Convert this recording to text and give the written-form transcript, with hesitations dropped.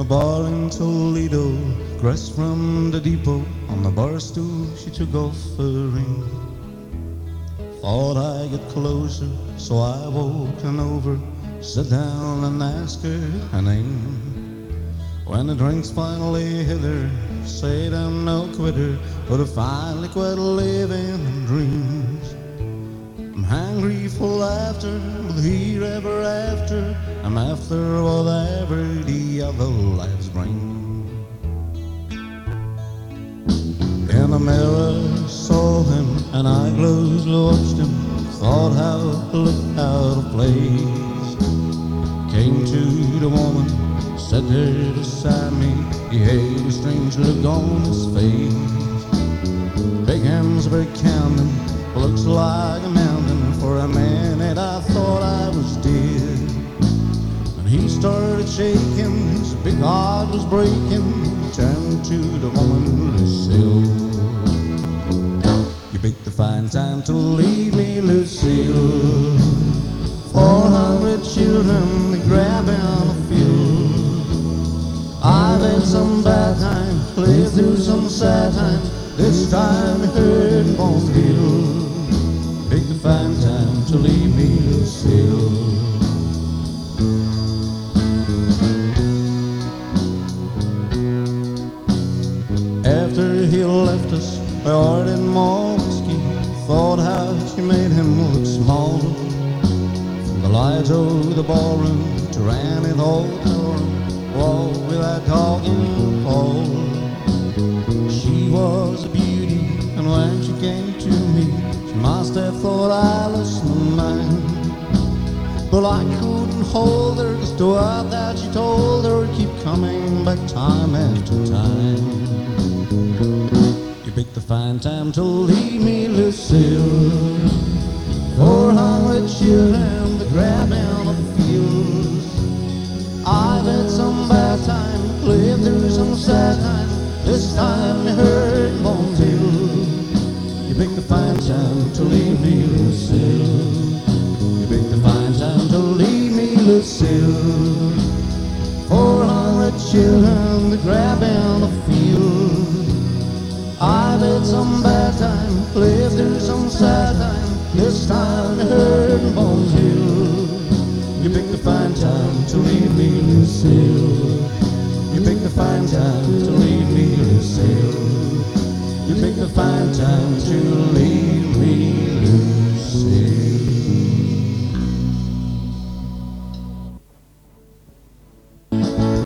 bar in Toledo, dressed from the depot. On the bar stool she took off her ring. Thought I'd get closer, so I walked on over, sat down and asked her name. When the drinks finally hit her, said I'm no quitter, but I finally quit living in dreams. I'm hungry for laughter, but here ever after, I'm after whatever the other lives bring. In the mirror saw him, and I closely watched him, thought how he looked out of place. Came to the woman, sat there beside me, he had a strange look on his face. Big hands were counting, looks like a mountain. For a minute I thought I was dead. And he started shaking, his big heart was breaking. He turned to the woman, Lucille. You picked a fine time to leave me, Lucille. 400 children, they grab on the field. I've had some bad times, lived through some sad times. This time it hurt and won't heal. Picked a fine time to leave me, Lucille. After he left us, I ordered more whiskey. Thought how she made him look small. From the lights of the ballroom to Randy the hotel room, all without talking Paul. She was a beauty, and when she came to me, she must have thought I lost my mind. But I couldn't hold her, 'cause the word that she told her keep coming back time after time. You picked a fine time to leave me, Lucille. 400 children, the grab on the field. I've had some bad times, lived through some sad times. This time it hurt and won't heal. You picked a fine time to leave me, Lucille. You picked a fine time to leave me, Lucille. 400 children, the grab on the field. I've had some bad time, lived through some sad time. This time it hurt and won't heal. You picked a fine time to leave me, Lucille. You picked a fine time to leave me, Lucille. You picked a fine time to leave